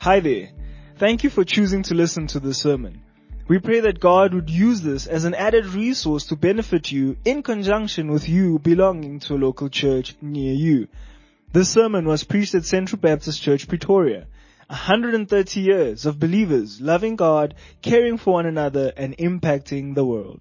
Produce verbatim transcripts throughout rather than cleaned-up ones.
Hi there. Thank you for choosing to listen to this sermon. We pray that God would use this as an added resource to benefit you in conjunction with you belonging to a local church near you. This sermon was preached at Central Baptist Church, Pretoria. one hundred thirty years of believers loving God, caring for one another, and impacting the world.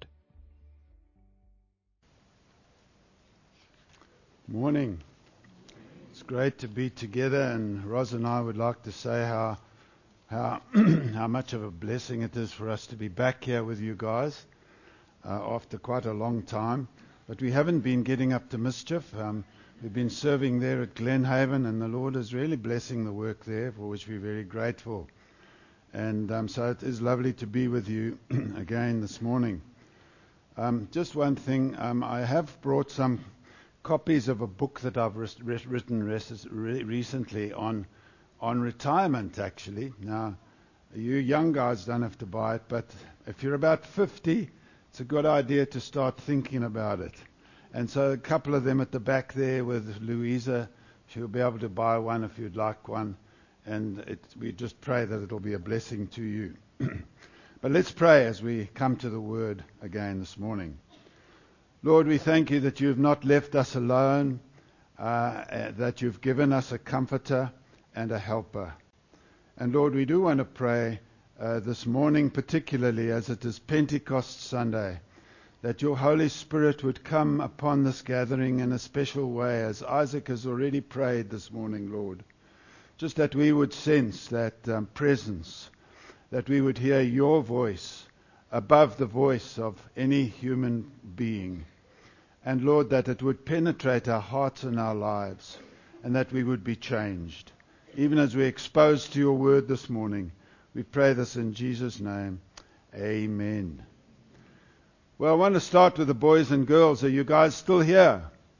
Morning. It's great to be together, and Roz and I would like to say how how how much of a blessing it is for us to be back here with you guys uh, after quite a long time. But we haven't been getting up to mischief. Um, we've been serving there at Glenhaven, and the Lord is really blessing the work there, for which we're very grateful. And um, so it is lovely to be with you again this morning. Um, just one thing, um, I have brought some copies of a book that I've res- res- written res- re- recently on on retirement, actually. Now, you young guys don't have to buy it, but if you're about fifty, it's a good idea to start thinking about it. And so a couple of them at the back there with Louisa, she'll be able to buy one if you'd like one. And it, we just pray that it'll be a blessing to you. But let's pray as we come to the Word again this morning. Lord, we thank you that you have not left us alone, uh, that you've given us a comforter and a helper. And Lord, we do want to pray uh, this morning, particularly as it is Pentecost Sunday, that your Holy Spirit would come upon this gathering in a special way, as Isaac has already prayed this morning, Lord. Just that we would sense that um, presence, that we would hear your voice above the voice of any human being. And Lord, that it would penetrate our hearts and our lives, and that we would be changed. Even as we're exposed to your word this morning, we pray this in Jesus' name. Amen. Well, I want to start with the boys and girls. Are you guys still here?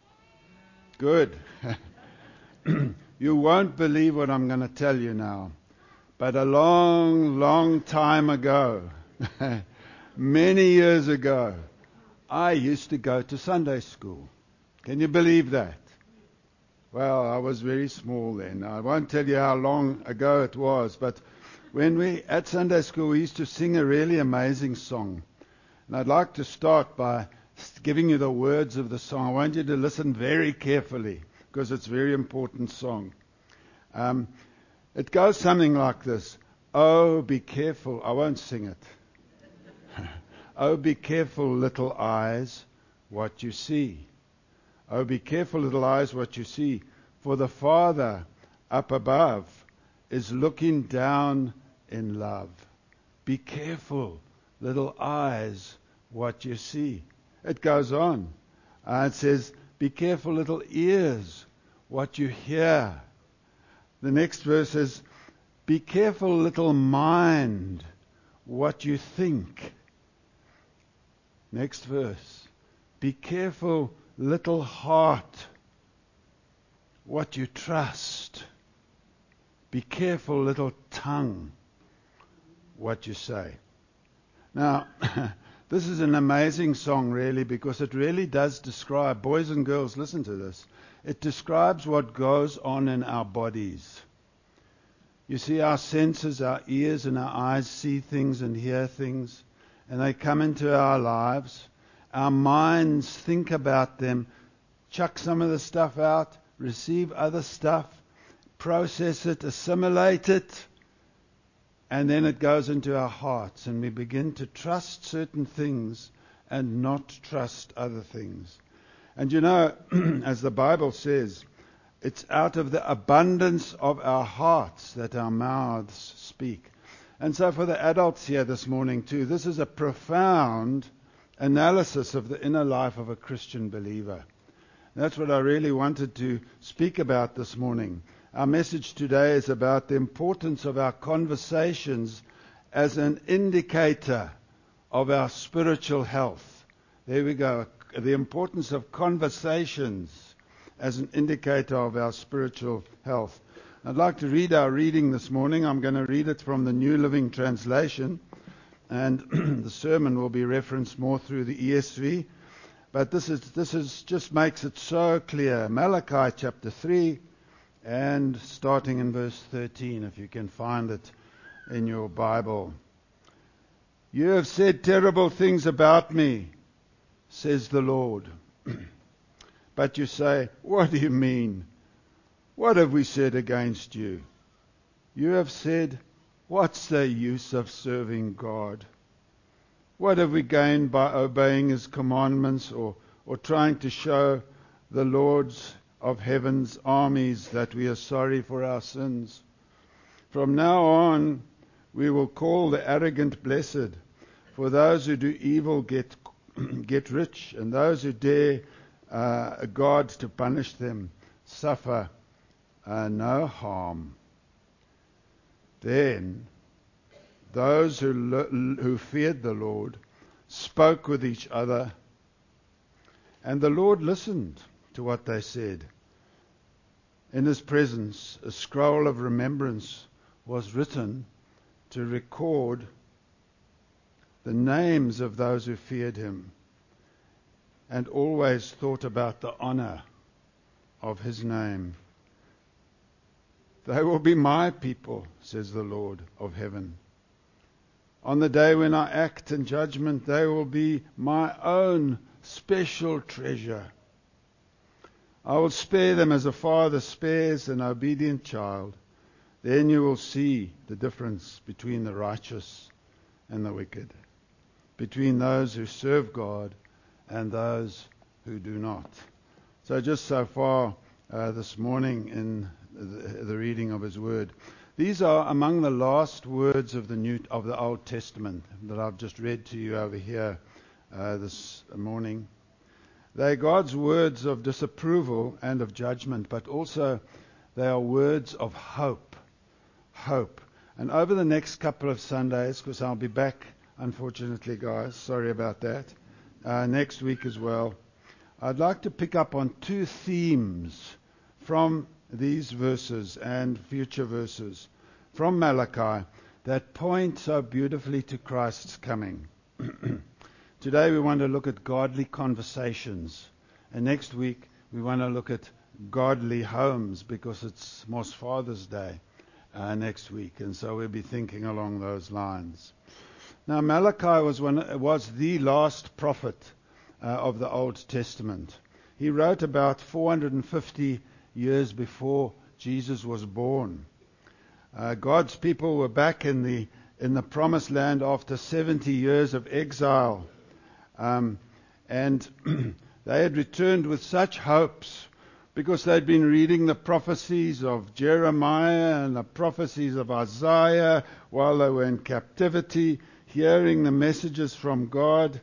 Good. You won't believe what I'm going to tell you now. But a long, long time ago, many years ago, I used to go to Sunday school. Can you believe that? Well, I was very small then. I won't tell you how long ago it was, but when we, at Sunday school, we used to sing a really amazing song. And I'd like to start by giving you the words of the song. I want you to listen very carefully, because it's a very important song. Um, it goes something like this. Oh, be careful. I won't sing it. Oh, be careful, little eyes, what you see. Oh, be careful, little eyes, what you see. For the Father up above is looking down in love. Be careful, little eyes, what you see. It goes on. Uh, it says, be careful, little ears, what you hear. The next verse is, be careful, little mind, what you think. Next verse. Be careful, little heart, what you trust. Be careful, little tongue, what you say. Now, this is an amazing song, really, because it really does describe, boys and girls, listen to this. It describes what goes on in our bodies. You see, our senses, our ears and our eyes see things and hear things, and they come into our lives. Our minds think about them, chuck some of the stuff out, receive other stuff, process it, assimilate it, and then it goes into our hearts, and we begin to trust certain things and not trust other things. And you know, as the Bible says, it's out of the abundance of our hearts that our mouths speak. And so for the adults here this morning too, this is a profound analysis of the inner life of a Christian believer. That's what I really wanted to speak about this morning. Our message today is about the importance of our conversations as an indicator of our spiritual health. There we go. The importance of conversations as an indicator of our spiritual health. I'd like to read our reading this morning. I'm going to read it from the New Living Translation, and the sermon will be referenced more through the E S V. But this is this is just makes it so clear. Malachi chapter three and starting in verse thirteen, if you can find it in your Bible. You have said terrible things about me, says the Lord. But you say, what do you mean? What have we said against you? You have said, what's the use of serving God? What have we gained by obeying His commandments or, or trying to show the Lords of heaven's armies that we are sorry for our sins? From now on, we will call the arrogant blessed, for those who do evil get get rich, and those who dare uh, God to punish them suffer uh, no harm. Then those who lo- who feared the Lord spoke with each other, and the Lord listened to what they said. In His presence, a scroll of remembrance was written to record the names of those who feared Him and always thought about the honor of His name. They will be my people, says the Lord of heaven. On the day when I act in judgment, they will be my own special treasure. I will spare them as a father spares an obedient child. Then you will see the difference between the righteous and the wicked, between those who serve God and those who do not. So just so far uh, this morning in the, the reading of His Word. These are among the last words of the New of the Old Testament that I've just read to you over here uh, this morning. They're God's words of disapproval and of judgment, but also they are words of hope. Hope. And over the next couple of Sundays, because I'll be back, unfortunately, guys, sorry about that, uh, next week as well, I'd like to pick up on two themes from these verses and future verses from Malachi that point so beautifully to Christ's coming. Today we want to look at godly conversations, and next week we want to look at godly homes, because it's Moss Father's Day uh, next week, and so we'll be thinking along those lines. Now Malachi was one was the last prophet uh, of the Old Testament. He wrote about four hundred fifty years before Jesus was born. Uh, God's people were back in the in the Promised Land after seventy years of exile. Um, and they had returned with such hopes because they'd been reading the prophecies of Jeremiah and the prophecies of Isaiah while they were in captivity, hearing the messages from God.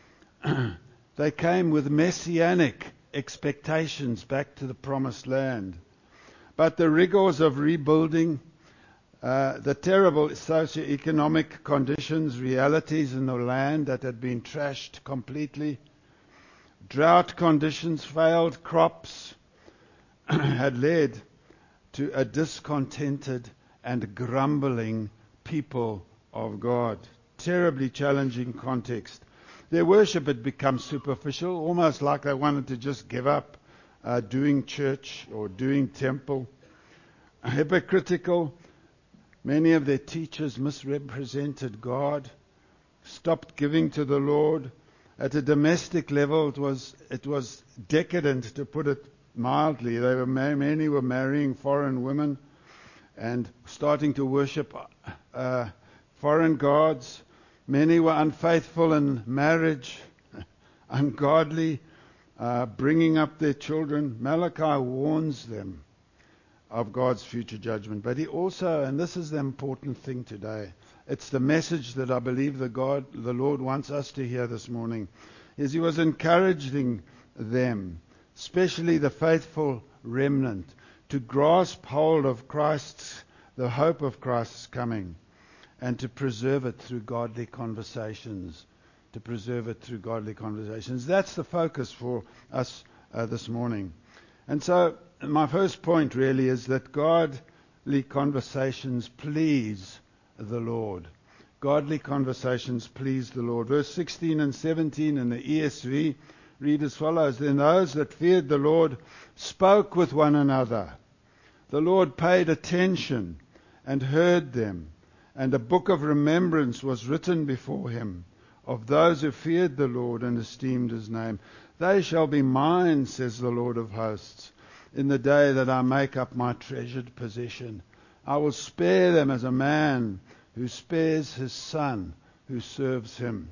They came with messianic expectations back to the Promised Land. But the rigors of rebuilding, Uh, the terrible socio-economic conditions, realities in the land that had been trashed completely, drought conditions, failed crops, had led to a discontented and grumbling people of God. Terribly challenging context. Their worship had become superficial, almost like they wanted to just give up uh, doing church or doing temple. Hypocritical. Many of their teachers misrepresented God, stopped giving to the Lord. At a domestic level, it was it was decadent, to put it mildly. They were many were marrying foreign women and starting to worship uh, foreign gods. Many were unfaithful in marriage, ungodly, uh, bringing up their children. Malachi warns them of God's future judgment. But he also, and this is the important thing today, it's the message that I believe the God, the Lord wants us to hear this morning, is he was encouraging them, especially the faithful remnant, to grasp hold of Christ's, the hope of Christ's coming, and to preserve it through godly conversations. To preserve it through godly conversations. That's the focus for us uh, this morning. And so, my first point really is that godly conversations please the Lord. Godly conversations please the Lord. Verse sixteen and seventeen in the E S V read as follows: Then those that feared the Lord spoke with one another. The Lord paid attention and heard them, and a book of remembrance was written before him of those who feared the Lord and esteemed his name. They shall be mine, says the Lord of hosts, in the day that I make up my treasured possession. I will spare them as a man who spares his son who serves him.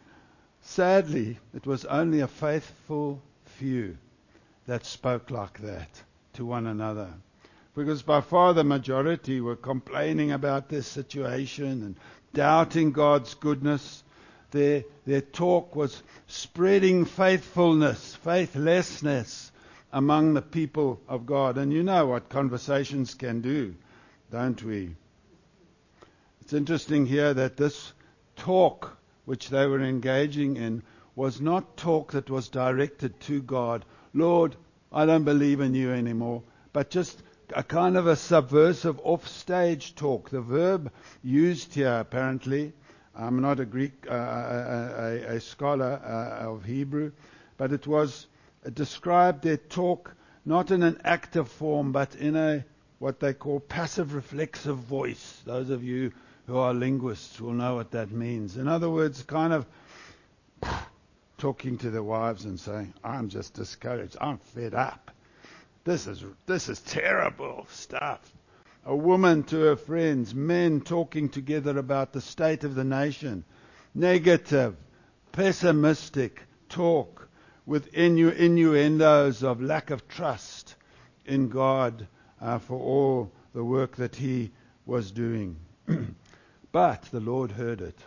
Sadly, it was only a faithful few that spoke like that to one another. Because by far the majority were complaining about this situation and doubting God's goodness. Their, their talk was spreading faithfulness, faithlessness among the people of God. And you know what conversations can do, don't we? It's interesting here that this talk which they were engaging in was not talk that was directed to God. Lord, I don't believe in you anymore. But just a kind of a subversive offstage talk. The verb used here, apparently, I'm not a Greek, uh, a, a, a scholar uh, of Hebrew, but it was it described their talk not in an active form, but in a what they call passive reflexive voice. Those of you who are linguists will know what that means. In other words, kind of talking to their wives and saying, I'm just discouraged. I'm fed up. This is this is terrible stuff. A woman to her friends, men talking together about the state of the nation. Negative, pessimistic talk with innu- innuendos of lack of trust in God uh, for all the work that he was doing. But the Lord heard it.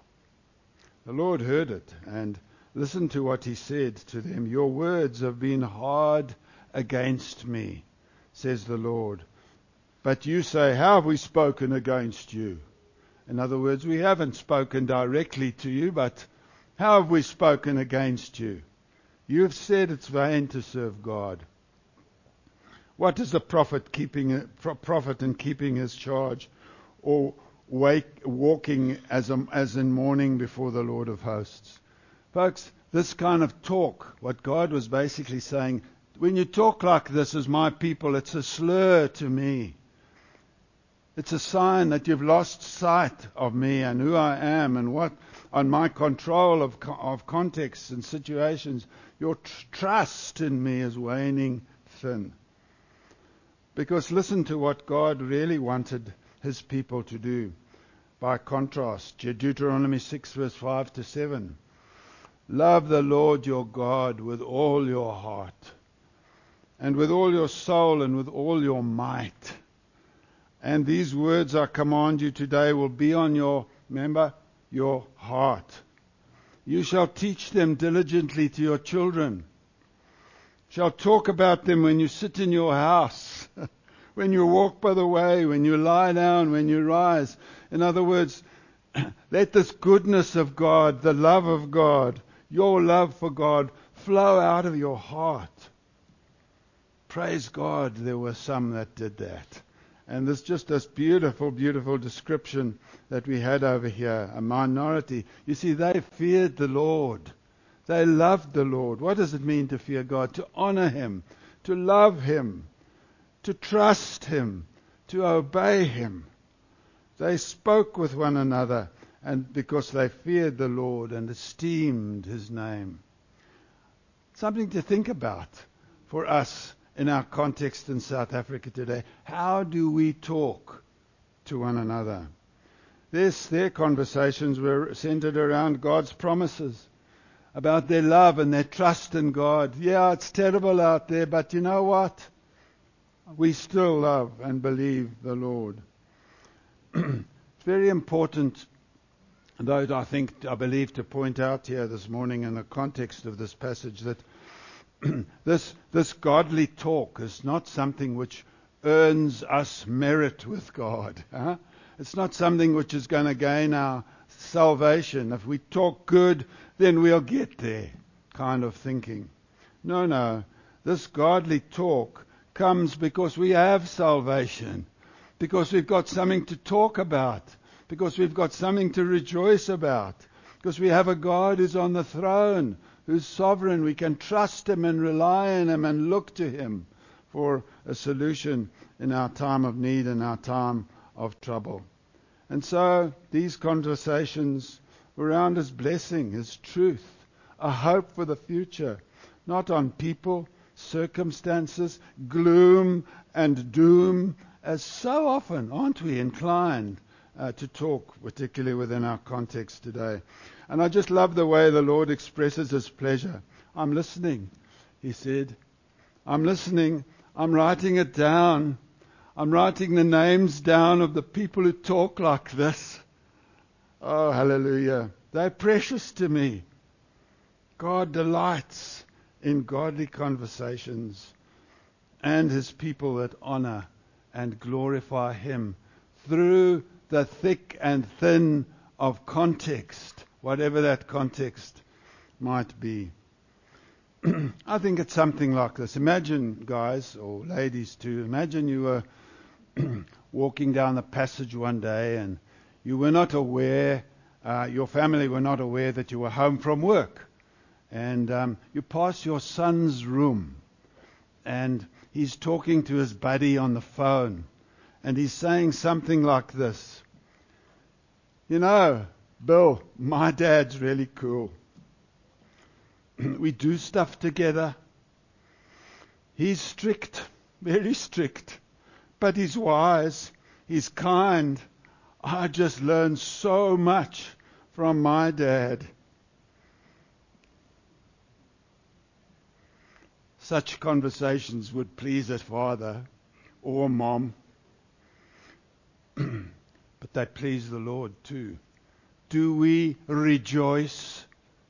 The Lord heard it, and listen to what he said to them. Your words have been hard against me, says the Lord. But you say, how have we spoken against you? In other words, we haven't spoken directly to you, but how have we spoken against you? You have said it's vain to serve God. What is the prophet keeping prophet in keeping his charge, or wake, walking as a, as in mourning before the Lord of hosts? Folks, this kind of talk, what God was basically saying, when you talk like this as my people, it's a slur to me. It's a sign that you've lost sight of me and who I am and what, on my control of of contexts and situations. Your tr- trust in me is waning thin. Because listen to what God really wanted his people to do. By contrast, Deuteronomy six verse five to seven. Love the Lord your God with all your heart and with all your soul and with all your might. And these words I command you today will be on your, remember, your heart. You shall teach them diligently to your children. Shall talk about them when you sit in your house, when you walk by the way, when you lie down, when you rise. In other words, let this goodness of God, the love of God, your love for God, flow out of your heart. Praise God, there were some that did that. And there's just this beautiful, beautiful description that we had over here, a minority. You see, they feared the Lord. They loved the Lord. What does it mean to fear God? To honor him, to love him, to trust him, to obey him. They spoke with one another, and because they feared the Lord and esteemed his name. Something to think about for us in our context in South Africa today. How do we talk to one another? This, their conversations were centered around God's promises, about their love and their trust in God. Yeah, it's terrible out there, but you know what? We still love and believe the Lord. It's very important, though, I think, I believe, to point out here this morning in the context of this passage that this this godly talk is not something which earns us merit with God. Huh? It's not something which is going to gain our salvation. If we talk good, then we'll get there, kind of thinking. No, no. This godly talk comes because we have salvation, because we've got something to talk about, because we've got something to rejoice about, because we have a God who's on the throne, who's sovereign. We can trust him and rely on him and look to him for for a solution in our time of need and our time of trouble. And so these conversations were around His blessing, His truth, a hope for the future, not on people, circumstances, gloom and doom, as so often, aren't we, inclined uh, to talk, particularly within our context today. And I just love the way the Lord expresses His pleasure. I'm listening, He said. I'm listening. I'm writing it down. I'm writing the names down of the people who talk like this. Oh, hallelujah. They're precious to me. God delights in godly conversations and His people that honor and glorify Him through the thick and thin of context, whatever that context might be. I think it's something like this. Imagine, guys, or ladies too, imagine you were walking down the passage one day and you were not aware, uh, your family were not aware that you were home from work. And um, you pass your son's room and he's talking to his buddy on the phone and he's saying something like this. You know, Bill, my dad's really cool. We do stuff together. He's strict, very strict, but he's wise, he's kind. I just learned so much from my dad. Such conversations would please a father or mom, but they please the Lord too. Do we rejoice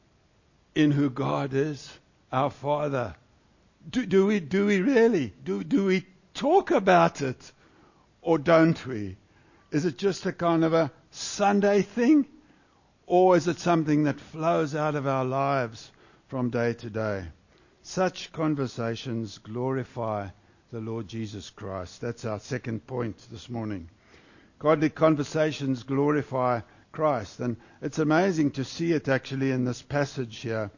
in who God is, our Father? Do, do we do we really? Do do we talk about it, or don't we? Is it just a kind of a Sunday thing, or is it something that flows out of our lives from day to day? Such conversations glorify the Lord Jesus Christ. That's our second point this morning. Godly conversations glorify Christ. And it's amazing to see it actually in this passage here.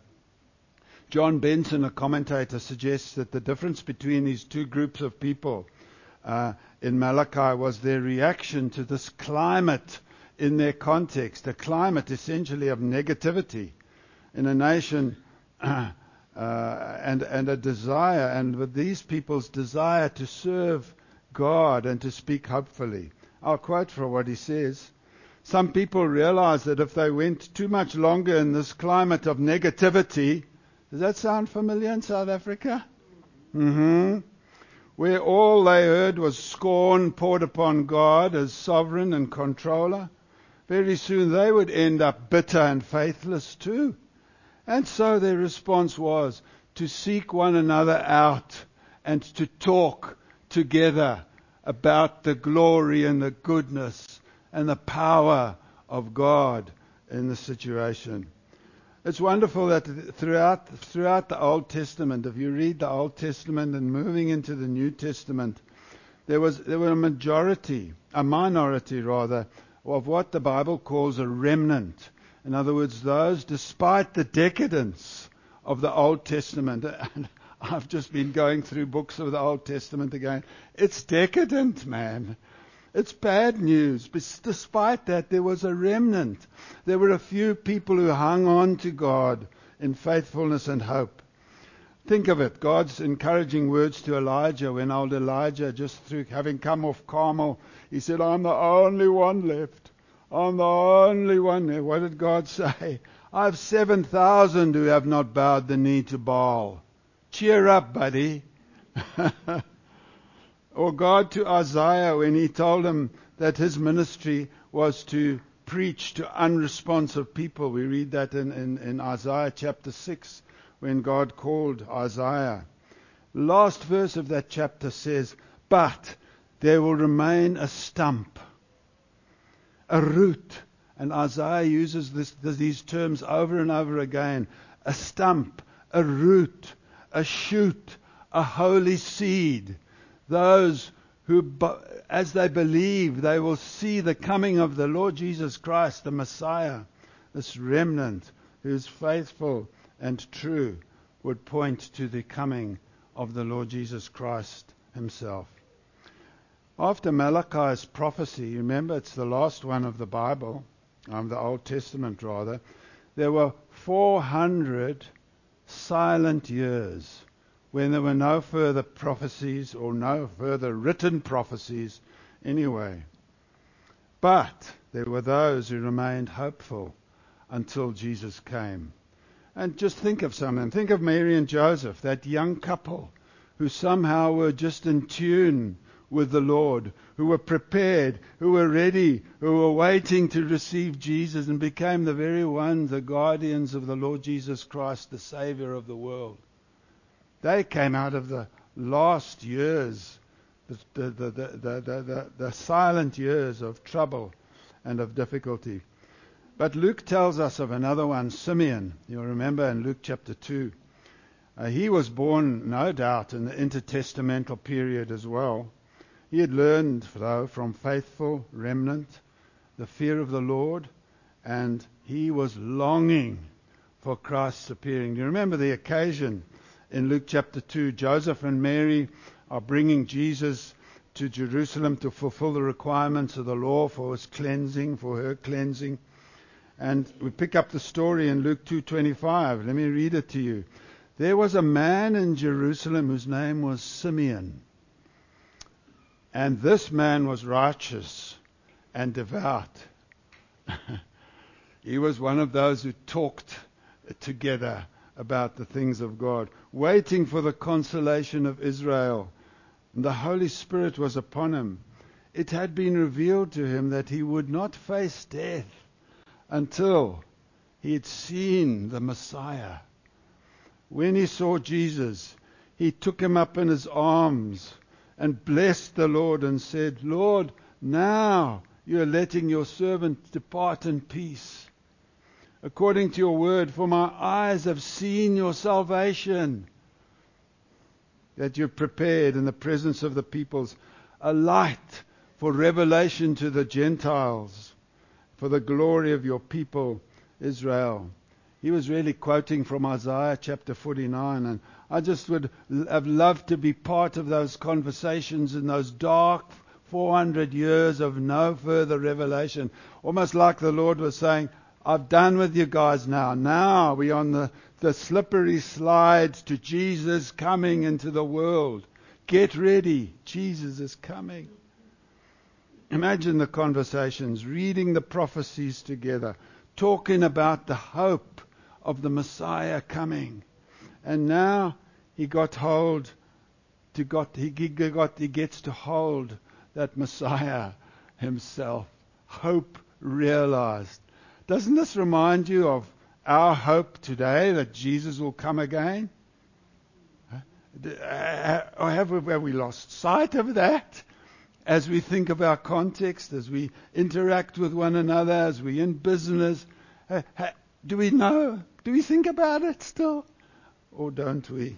John Benson, a commentator, suggests that the difference between these two groups of people uh, in Malachi was their reaction to this climate in their context, a climate essentially of negativity in a nation uh, uh, and, and a desire, and with these people's desire to serve God and to speak hopefully. I'll quote from what he says. Some people realize that if they went too much longer in this climate of negativity, does that sound familiar in South Africa? Mm-hmm. Where all they heard was scorn poured upon God as sovereign and controller, very soon they would end up bitter and faithless too. And so their response was to seek one another out and to talk together about the glory and the goodness and the power of God in the situation. It's wonderful that throughout throughout the Old Testament, if you read the Old Testament and moving into the New Testament, there was there were a majority, a minority rather, of what the Bible calls a remnant. In other words, those, despite the decadence of the Old Testament, and I've just been going through books of the Old Testament again, it's decadent, man. It's bad news. But despite that, there was a remnant. There were a few people who hung on to God in faithfulness and hope. Think of it, God's encouraging words to Elijah when old Elijah, just through having come off Carmel, he said, I'm the only one left. I'm the only one there. What did God say? I have seven thousand who have not bowed the knee to Baal. Cheer up, buddy. Or God to Isaiah when he told him that his ministry was to preach to unresponsive people. We read that in, in, in Isaiah chapter six when God called Isaiah. Last verse of that chapter says, but there will remain a stump, a root. And Isaiah uses this, these terms over and over again. A stump, a root, a shoot, a holy seed. Those who, as they believe, they will see the coming of the Lord Jesus Christ, the Messiah. This remnant who is faithful and true would point to the coming of the Lord Jesus Christ himself. After Malachi's prophecy, remember it's the last one of the Bible, um, the Old Testament rather, there were four hundred silent years when there were no further prophecies or no further written prophecies anyway. But there were those who remained hopeful until Jesus came. And just think of something. Think of Mary and Joseph, that young couple who somehow were just in tune with the Lord, who were prepared, who were ready, who were waiting to receive Jesus and became the very ones, the guardians of the Lord Jesus Christ, the Savior of the world. They came out of the last years, the, the, the, the, the, the, the silent years of trouble and of difficulty. But Luke tells us of another one, Simeon. You'll remember in Luke chapter two. Uh, he was born, no doubt, in the intertestamental period as well. He had learned, though, from faithful remnant the fear of the Lord, and he was longing for Christ's appearing. Do you remember the occasion in Luke chapter two? Joseph and Mary are bringing Jesus to Jerusalem to fulfill the requirements of the law for his cleansing, for her cleansing. And we pick up the story in Luke two twenty-five. Let me read it to you. There was a man in Jerusalem whose name was Simeon. And this man was righteous and devout. He was one of those who talked together about the things of God, waiting for the consolation of Israel. And the Holy Spirit was upon him. It had been revealed to him that he would not face death until he had seen the Messiah. When he saw Jesus, he took him up in his arms and blessed the Lord and said, Lord, now you are letting your servant depart in peace, according to your word, for my eyes have seen your salvation, that you've prepared in the presence of the peoples a light for revelation to the Gentiles, for the glory of your people Israel. He was really quoting from Isaiah chapter forty-nine, and I just would have loved to be part of those conversations in those dark four hundred years of no further revelation. Almost like the Lord was saying, I've done with you guys now. Now we're on the, the slippery slide to Jesus coming into the world. Get ready. Jesus is coming. Imagine the conversations, reading the prophecies together, talking about the hope of the Messiah coming. And now he got hold to got he got he gets to hold that Messiah himself. Hope realized. Doesn't this remind you of our hope today that Jesus will come again? Or have we, have we lost sight of that as we think of our context, as we interact with one another, as we in business? Do we know? Do we think about it still? Or don't we?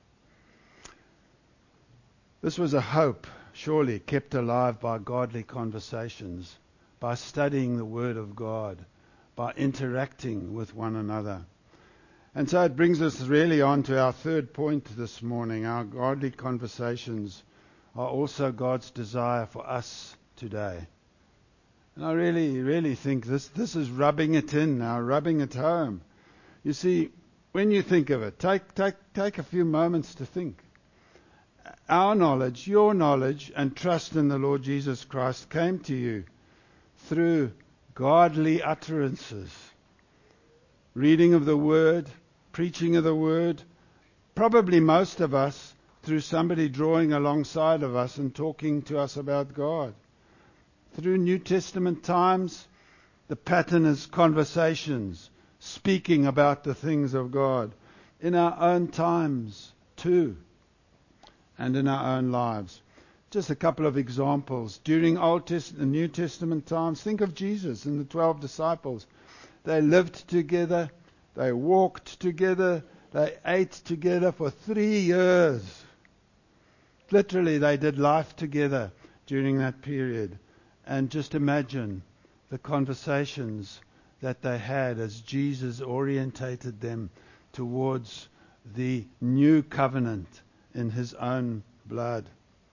This was a hope, surely, kept alive by godly conversations, by studying the Word of God, by interacting with one another. And so it brings us really on to our third point this morning. Our godly conversations are also God's desire for us today. And I really, really think this, this is rubbing it in now, rubbing it home. You see, when you think of it, take, take, take a few moments to think. Our knowledge, your knowledge and trust in the Lord Jesus Christ came to you through godly utterances, reading of the Word, preaching of the Word, probably most of us through somebody drawing alongside of us and talking to us about God. Through New Testament times, the pattern is conversations, speaking about the things of God. In our own times, too, and in our own lives. Just a couple of examples. During Old Testament and New Testament times, think of Jesus and the twelve disciples. They lived together, they walked together, they ate together for three years. Literally, they did life together during that period. And just imagine the conversations that they had as Jesus orientated them towards the new covenant in his own blood.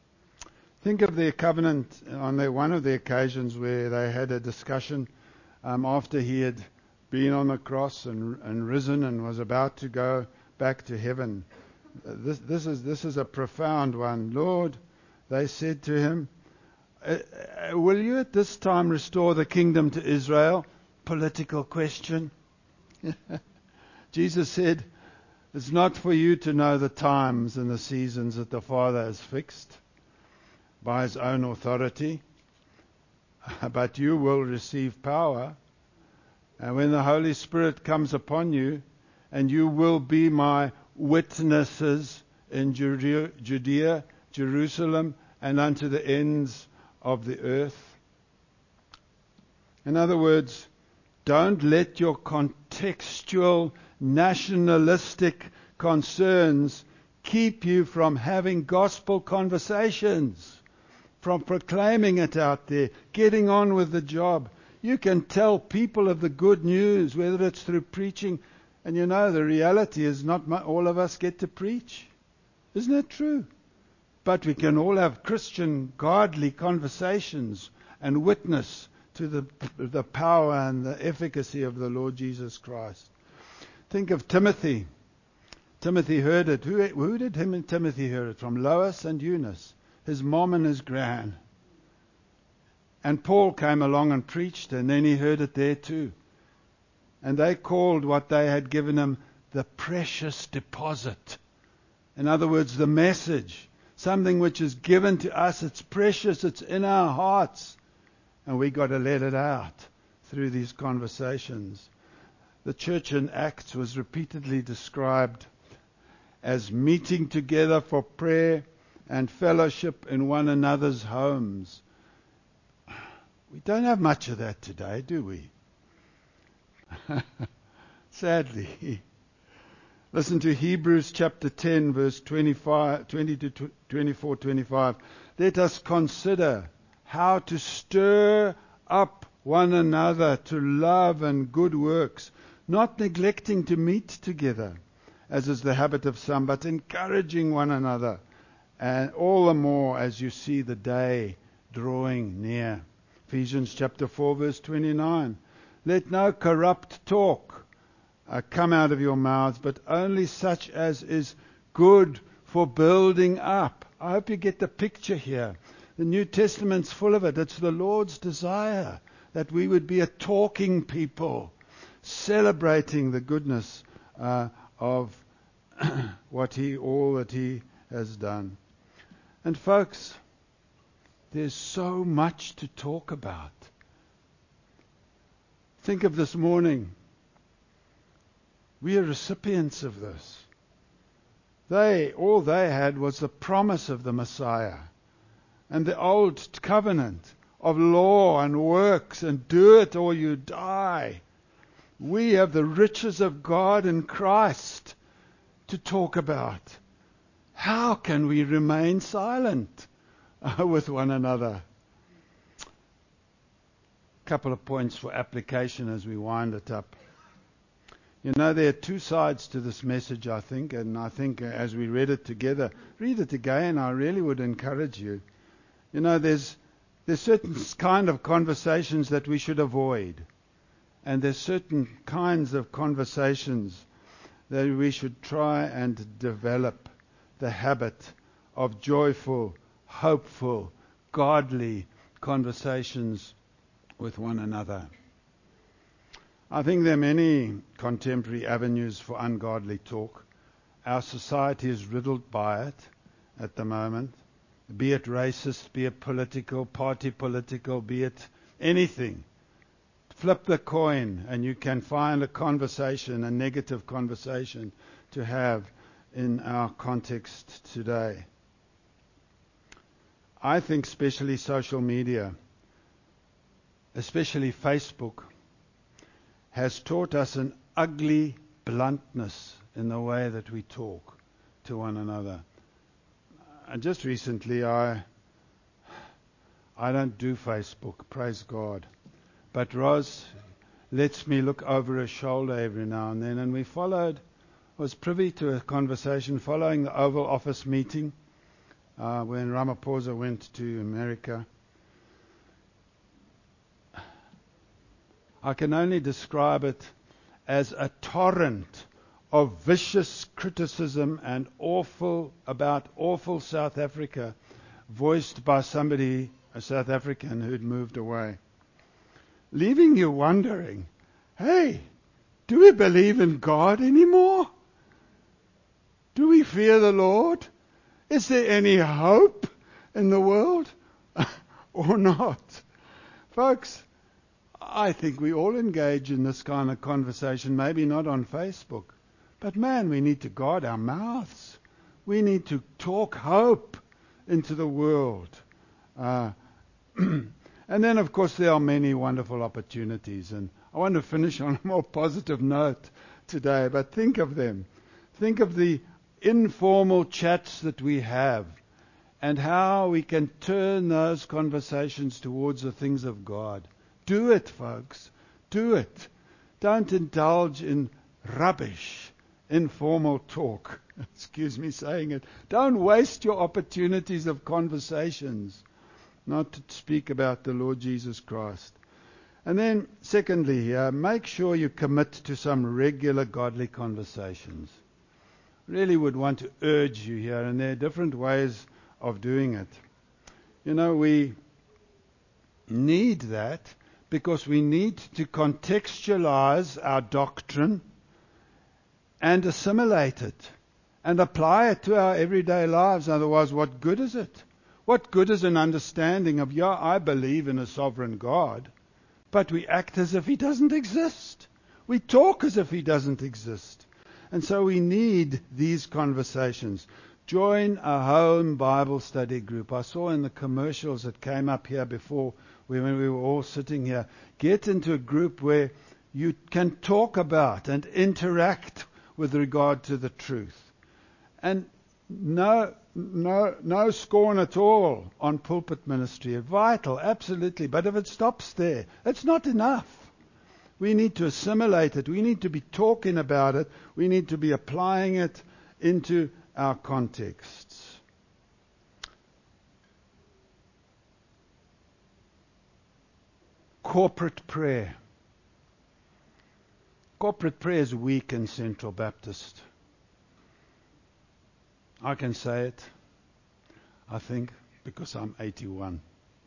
Think of their covenant on their, one of the occasions where they had a discussion um, after he had been on the cross and, and risen and was about to go back to heaven. This, this is this is a profound one. Lord, they said to him, uh, uh, will you at this time restore the kingdom to Israel? Political question. Jesus said, it's not for you to know the times and the seasons that the Father has fixed by his own authority, but you will receive power. And when the Holy Spirit comes upon you, and you will be my witnesses in Judea, Judea, Jerusalem, and unto the ends of the earth. In other words, don't let your contextual, nationalistic concerns keep you from having gospel conversations, from proclaiming it out there, getting on with the job. You can tell people of the good news, whether it's through preaching. And you know, the reality is not all of us get to preach. Isn't that true? But we can all have Christian, godly conversations and witness to the, the power and the efficacy of the Lord Jesus Christ. Think of Timothy. Timothy heard it. Who, who did him and Timothy hear it from? Lois and Eunice, his mom and his gran. And Paul came along and preached, and then he heard it there too. And they called what they had given him the precious deposit. In other words, the message. Something which is given to us. It's precious. It's in our hearts. And we got to let it out through these conversations. The church in Acts was repeatedly described as meeting together for prayer and fellowship in one another's homes. We don't have much of that today, do we? Sadly. Listen to Hebrews chapter ten, verse twenty-five, twenty to twenty-four, twenty-five. Let us consider how to stir up one another to love and good works, not neglecting to meet together, as is the habit of some, but encouraging one another, and all the more as you see the day drawing near. Ephesians chapter four, verse twenty-nine. Let no corrupt talk uh, come out of your mouths, but only such as is good for building up. I hope you get the picture here. The New Testament's full of it. It's the Lord's desire that we would be a talking people, celebrating the goodness uh, of what He, all that He has done. And folks, there's so much to talk about. Think of this morning. We are recipients of this. They, all they had was the promise of the Messiah and the old covenant of law and works and do it or you die. We have the riches of God in Christ to talk about. How can we remain silent with one another? A couple of points for application as we wind it up. You know, there are two sides to this message, I think, and I think as we read it together, read it again, I really would encourage you. You know, there's there's certain kind of conversations that we should avoid, and there's certain kinds of conversations that we should try and develop the habit of joyful, hopeful, godly conversations with one another. I think there are many contemporary avenues for ungodly talk. Our society is riddled by it at the moment. Be it racist, be it political, party political, be it anything. Flip the coin and you can find a conversation, a negative conversation to have in our context today. I think especially social media, especially Facebook, has taught us an ugly bluntness in the way that we talk to one another. And just recently, I I don't do Facebook, praise God. But Roz lets me look over her shoulder every now and then, and we followed, was privy to a conversation following the Oval Office meeting uh, when Ramaphosa went to America. I can only describe it as a torrent of vicious criticism and awful about awful South Africa, voiced by somebody, a South African who'd moved away, leaving you wondering, hey, do we believe in God anymore? Do we fear the Lord? Is there any hope in the world or not? Folks, I think we all engage in this kind of conversation, maybe not on Facebook, but man, we need to guard our mouths. We need to talk hope into the world. Uh, and then, of course, there are many wonderful opportunities, and I want to finish on a more positive note today, but think of them. Think of the informal chats that we have and how we can turn those conversations towards the things of God. Do it, folks. Do it. Don't indulge in rubbish, informal talk. Excuse me saying it. Don't waste your opportunities of conversations, not to speak about the Lord Jesus Christ. And then, secondly, uh, make sure you commit to some regular godly conversations. Really would want to urge you here, and there are different ways of doing it. You know, we need that because we need to contextualize our doctrine and assimilate it and apply it to our everyday lives. Otherwise, what good is it? What good is an understanding of, yeah, I believe in a sovereign God, but we act as if He doesn't exist. We talk as if He doesn't exist. And so we need these conversations. Join a home Bible study group. I saw in the commercials that came up here before, when we were all sitting here, get into a group where you can talk about and interact with regard to the truth. And no, no, no scorn at all on pulpit ministry. Vital, absolutely. But if it stops there, it's not enough. We need to assimilate it. We need to be talking about it. We need to be applying it into our contexts. Corporate prayer. Corporate prayer is weak in Central Baptist. I can say it, I think, because I'm eighty-one.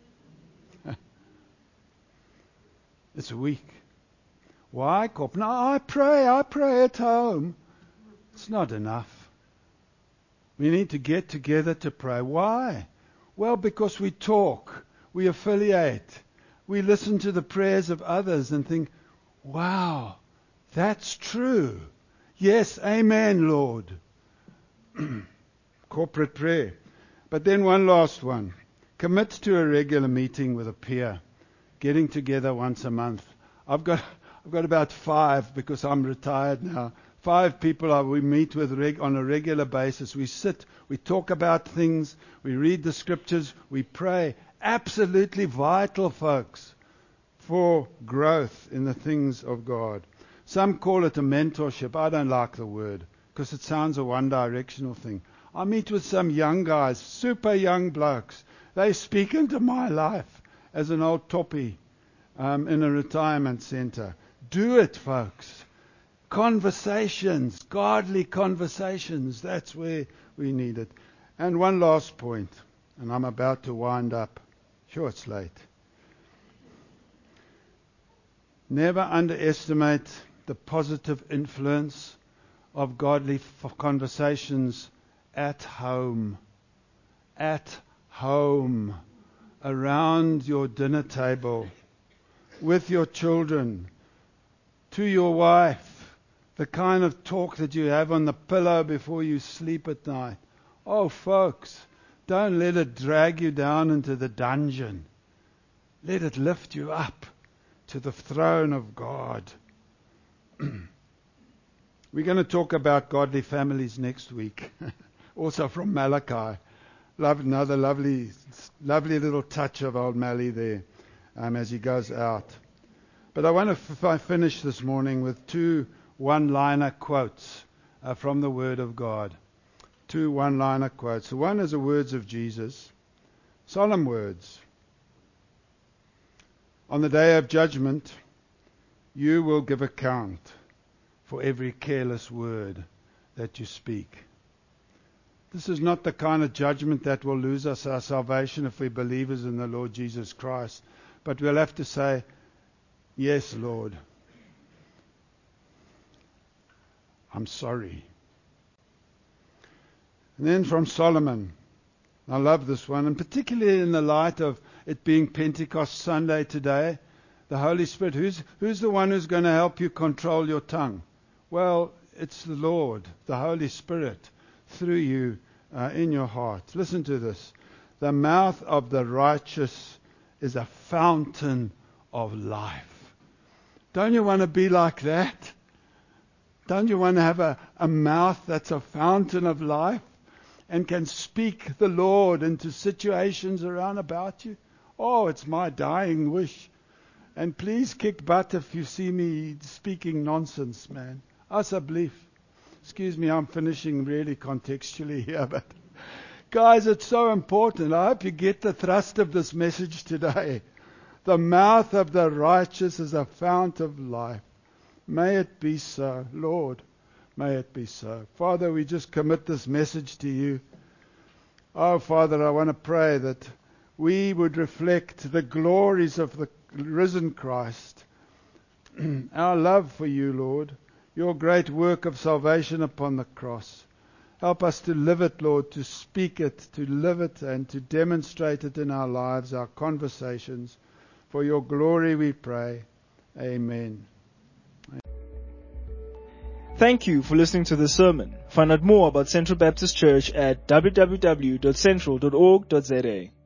It's weak. Why, Corp? No, I pray, I pray at home. It's not enough. We need to get together to pray. Why? Well, because we talk, we affiliate, we listen to the prayers of others and think, wow, that's true. Yes, amen, Lord. Corporate prayer. But then one last one. Commit to a regular meeting with a peer, getting together once a month. I've got I've got about five because I'm retired now. Five people I, we meet with reg, on a regular basis. We sit, we talk about things, we read the scriptures, we pray. Absolutely vital, folks, for growth in the things of God. Some call it a mentorship. I don't like the word because it sounds a one-directional thing. I meet with some young guys, super young blokes. They speak into my life as an old toppy um, in a retirement center. Do it, folks. Conversations, godly conversations, that's where we need it. And one last point, and I'm about to wind up. Sure, it's late. Never underestimate the positive influence of godly f- conversations at home. At home. Around your dinner table. With your children. To your wife. The kind of talk that you have on the pillow before you sleep at night. Oh, folks, don't let it drag you down into the dungeon. Let it lift you up to the throne of God. We're going to talk about godly families next week. Also from Malachi. Love, another lovely, lovely little touch of old Mally there um, as he goes out. But I want to f- finish this morning with two one-liner quotes uh, from the Word of God. two one-liner quotes. The one is the words of Jesus, solemn words. On the day of judgment, you will give account for every careless word that you speak. This is not the kind of judgment that will lose us our salvation if we're believers in the Lord Jesus Christ. But we'll have to say, yes, Lord, I'm sorry. And then from Solomon, I love this one, and particularly in the light of it being Pentecost Sunday today, the Holy Spirit, who's, who's the one who's going to help you control your tongue? Well, it's the Lord, the Holy Spirit, through you uh, in your heart. Listen to this. The mouth of the righteous is a fountain of life. Don't you want to be like that? Don't you want to have a, a mouth that's a fountain of life and can speak the Lord into situations around about you? Oh, it's my dying wish. And please kick butt if you see me speaking nonsense, man. Asseblief. Excuse me, I'm finishing really contextually here, but guys, it's so important. I hope you get the thrust of this message today. The mouth of the righteous is a fount of life. May it be so, Lord. May it be so. Father, we just commit this message to you. Oh, Father, I want to pray that we would reflect the glories of the risen Christ. Our love for you, Lord. Your great work of salvation upon the cross. Help us to live it, Lord, to speak it, to live it, and to demonstrate it in our lives, our conversations. For your glory we pray. Amen. Thank you for listening to this sermon. Find out more about Central Baptist Church at w w w dot central dot org dot z a.